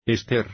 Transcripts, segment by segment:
Ester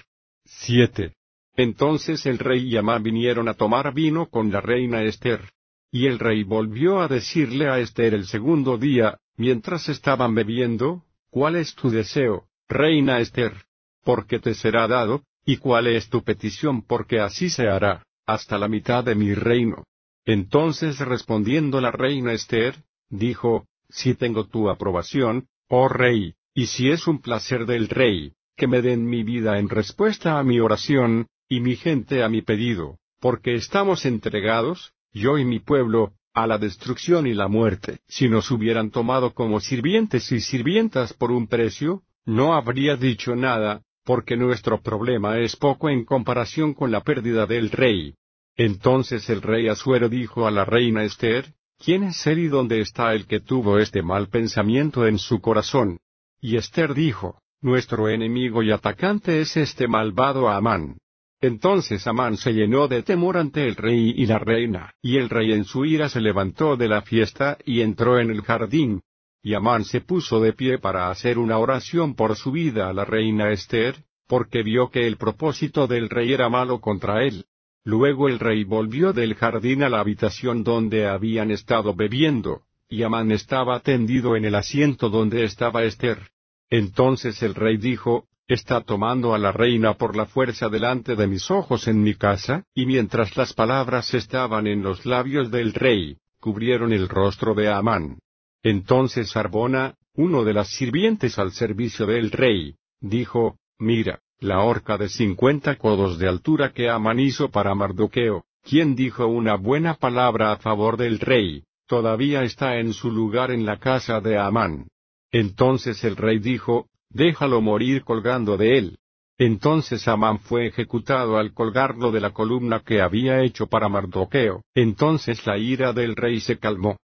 7. Entonces el rey y Amán vinieron a tomar vino con la reina Ester. Y el rey volvió a decirle a Ester el segundo día, mientras estaban bebiendo: ¿Cuál es tu deseo, reina Ester? Porque te será dado. ¿Y cuál es tu petición? Porque así se hará, hasta la mitad de mi reino. Entonces respondiendo la reina Ester, dijo: Si tengo tu aprobación, oh rey, y si es un placer del rey, que me den mi vida en respuesta a mi oración, y mi gente a mi pedido, porque estamos entregados, yo y mi pueblo, a la destrucción y la muerte. Si nos hubieran tomado como sirvientes y sirvientas por un precio, no habría dicho nada, porque nuestro problema es poco en comparación con la pérdida del rey. Entonces el rey Asuero dijo a la reina Ester: ¿Quién es él y dónde está el que tuvo este mal pensamiento en su corazón? Y Ester dijo: Nuestro enemigo y atacante es este malvado Amán. Entonces Amán se llenó de temor ante el rey y la reina, y el rey en su ira se levantó de la fiesta y entró en el jardín. Y Amán se puso de pie para hacer una oración por su vida a la reina Ester, porque vio que el propósito del rey era malo contra él. Luego el rey volvió del jardín a la habitación donde habían estado bebiendo, y Amán estaba tendido en el asiento donde estaba Ester. Entonces el rey dijo: ¿Está tomando a la reina por la fuerza delante de mis ojos en mi casa? Y mientras las palabras estaban en los labios del rey, cubrieron el rostro de Amán. Entonces Arbona, uno de las sirvientes al servicio del rey, dijo: Mira, la horca de 50 codos de altura que Amán hizo para Mardoqueo, quien dijo una buena palabra a favor del rey, todavía está en su lugar en la casa de Amán. Entonces el rey dijo: Déjalo morir colgando de él. Entonces Amán fue ejecutado al colgarlo de la columna que había hecho para Mardoqueo. Entonces la ira del rey se calmó.